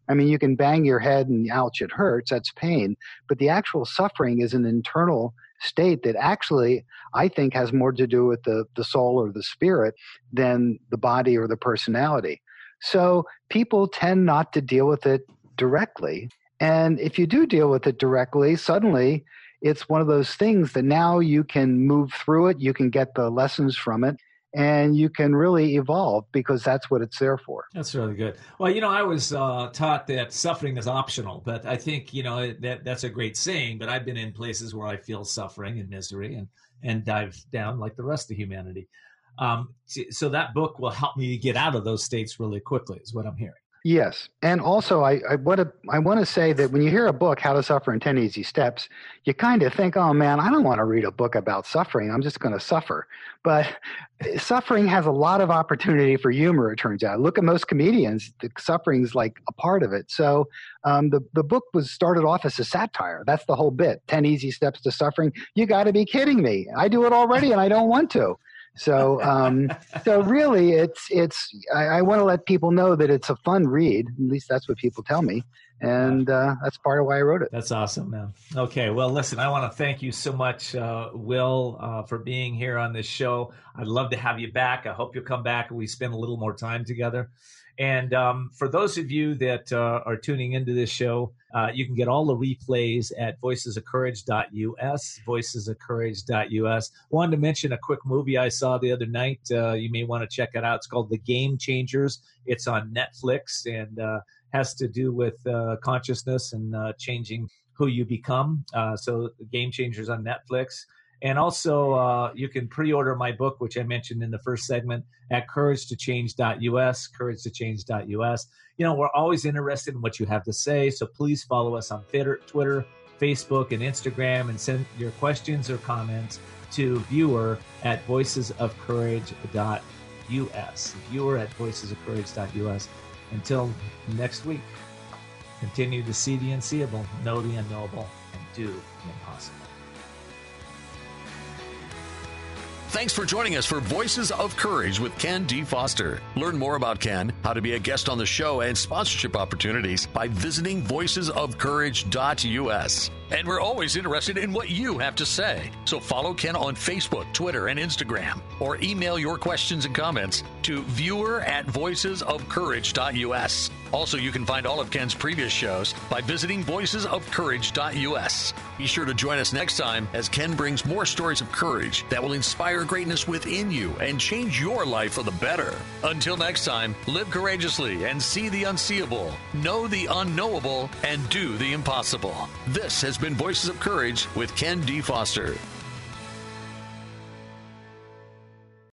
I mean, you can bang your head and ouch, it hurts. That's pain. But the actual suffering is an internal state that actually I think has more to do with the, the soul or the spirit than the body or the personality. So people tend not to deal with it directly. And if you do deal with it directly, suddenly it's one of those things that now you can move through it, you can get the lessons from it, and you can really evolve because that's what it's there for. That's really good. Well, you know, I was uh, taught that suffering is optional, but I think, you know, that that's a great saying, but I've been in places where I feel suffering and misery and, and dive down like the rest of humanity. Um, so that book will help me get out of those states really quickly is what I'm hearing. Yes. And also, I, I want to I want to say that when you hear a book, How to Suffer in ten Easy Steps, you kind of think, oh, man, I don't want to read a book about suffering. I'm just going to suffer. But suffering has a lot of opportunity for humor, it turns out. Look at most comedians. The suffering's like a part of it. So um, the, the book was started off as a satire. That's the whole bit. ten Easy Steps to Suffering. You got to be kidding me. I do it already and I don't want to. So, um, so really, it's it's. I, I want to let people know that it's a fun read. At least that's what people tell me, and uh, that's part of why I wrote it. That's awesome, man. Okay, well, listen, I want to thank you so much, uh, Will, uh, for being here on this show. I'd love to have you back. I hope you'll come back and we spend a little more time together. And um, for those of you that uh, are tuning into this show, uh, you can get all the replays at voices of courage dot U S, voices of courage dot U S. Wanted to mention a quick movie I saw the other night. Uh, you may want to check it out. It's called The Game Changers. It's on Netflix and uh, has to do with uh, consciousness and uh, changing who you become. Uh, so The Game Changers on Netflix. And also, uh, you can pre-order my book, which I mentioned in the first segment, at courage to change dot U S, courage to change dot U S. You know, we're always interested in what you have to say, so please follow us on Twitter, Facebook, and Instagram, and send your questions or comments to viewer at voices of courage dot U S, viewer at voices of courage dot U S. Until next week, continue to see the unseeable, know the unknowable, and do the impossible. Thanks for joining us for Voices of Courage with Ken D. Foster. Learn more about Ken, how to be a guest on the show, and sponsorship opportunities by visiting voices of courage dot U S. And we're always interested in what you have to say. So follow Ken on Facebook, Twitter, and Instagram, or email your questions and comments to viewer at voices of courage dot U S. Also, you can find all of Ken's previous shows by visiting voices of courage dot U S. Be sure to join us next time as Ken brings more stories of courage that will inspire greatness within you and change your life for the better. Until next time, live courageously and see the unseeable, know the unknowable, and do the impossible. This has been Voices of Courage with Ken D. Foster.